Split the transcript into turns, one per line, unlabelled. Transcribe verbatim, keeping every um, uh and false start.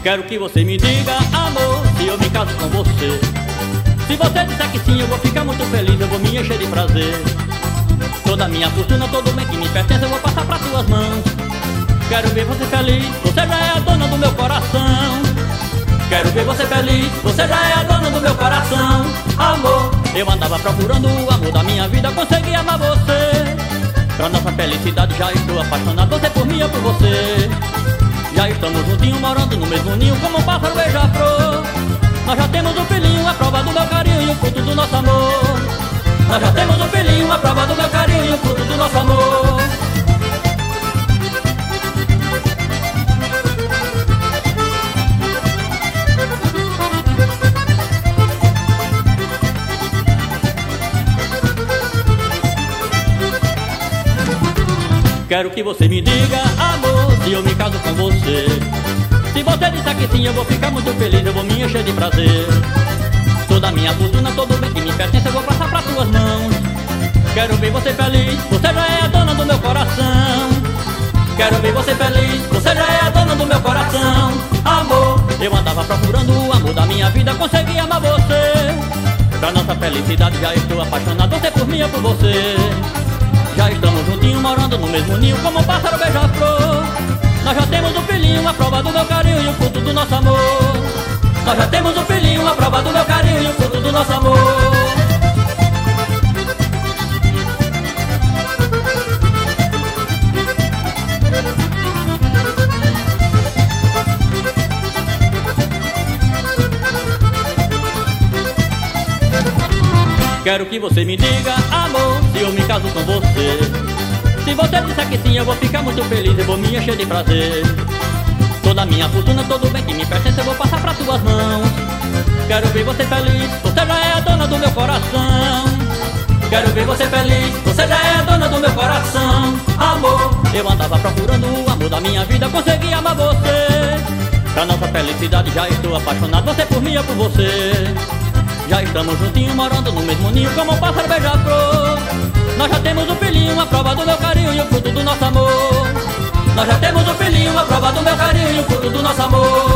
Quero que você me diga, amor, se eu me caso com você. Se você disser que sim, eu vou ficar muito feliz, eu vou me encher de prazer. Toda minha fortuna, todo bem que me pertence, eu vou passar pra tuas mãos. Quero ver você feliz, você já é a dona do meu coração. Quero ver você feliz, você já é a dona do meu coração. Amor, eu andava procurando o amor da minha vida, consegui amar você. Pra nossa felicidade já estou apaixonado, você por mim, eu por você. Já estamos juntinhos, morando no mesmo ninho, como um pássaro beija-flor. Nós já temos um filhinho, a prova do meu carinho e o fruto do nosso amor. Nós já temos um filhinho, a prova do meu carinho e o fruto do nosso amor. Quero que você me diga, amor, se eu me caso com você. Se você disser que sim, eu vou ficar muito feliz, eu vou me encher de prazer. Toda minha fortuna, todo bem que me pertence, eu vou passar pra tuas mãos. Quero ver você feliz, você já é a dona do meu coração. Quero ver você feliz, você já é a dona do meu coração. Amor, eu andava procurando o amor da minha vida, consegui amar você. Pra nossa felicidade já estou apaixonado, você por mim, eu por você. Já estamos juntinhos, morando no mesmo ninho, como um pássaro beija-flor. Nós já temos um filhinho, a prova do meu carinho e o fruto do nosso amor. Nós já temos um filhinho, a prova do meu carinho e o fruto do nosso amor. Quero que você me diga, amor, se eu me caso com você. Se você disser que sim, eu vou ficar muito feliz, eu vou me encher de prazer. Toda minha fortuna, todo bem que me pertence, eu vou passar pra tuas mãos. Quero ver você feliz, você já é a dona do meu coração. Quero ver você feliz, você já é a dona do meu coração. Amor, eu andava procurando o amor da minha vida, consegui amar você. Pra nossa felicidade já estou apaixonado, você por mim, eu por você. Já estamos juntinhos, morando no mesmo ninho, como um pássaro beija-flor. Nós já temos um filhinho, a prova do meu carinho e o fruto do nosso amor. Nós já temos um filhinho, a prova do meu carinho e o fruto do nosso amor.